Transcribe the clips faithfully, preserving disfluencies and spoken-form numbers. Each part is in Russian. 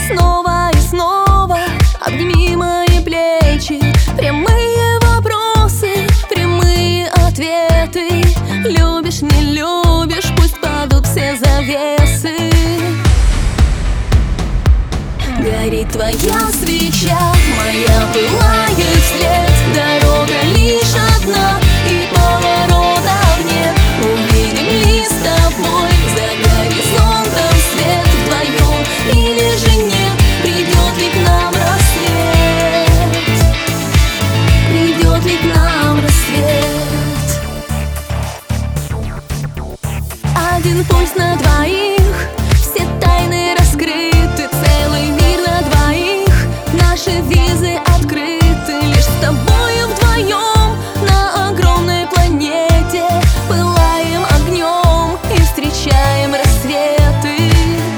снова и снова обними мои плечи. Прямые вопросы, прямые ответы. Любишь, не любишь, пусть падут все завесы. Горит твоя свеча, моя пылает вслед. Дорога лишь одна, и поворотов нет. Увидим ли с тобой за горизонтом свет вдвоем, или же нет? Придет ли к нам рассвет? Придет ли к нам рассвет? Один пульс на двоих, все тайны раскрыты, целый мир на двоих. Наши визы открыты, лишь с тобою вдвоем на огромной планете. Пылаем огнем и встречаем рассветы.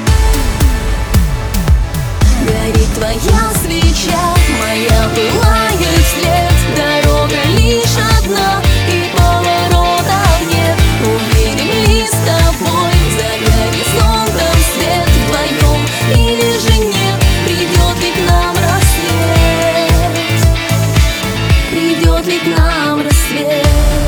Горит твоя свеча, моя пылает вслед. Дорога лишь одна, и поворотов нет. Увидим ли с тобой за горизонтом свет вдвоем, или же нет? Придет ли к нам рассвет? Придет ли к нам рассвет?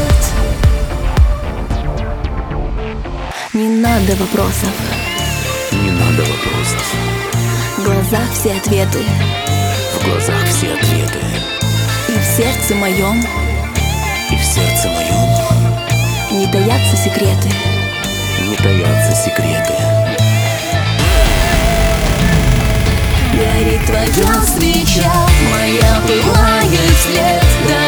Не надо вопросов, Не надо вопросов, в глазах все ответы, в глазах все ответы. и в сердце моем И в сердце моем не таятся секреты. не таятся секреты. Горит твоя свеча, моя пылает вслед.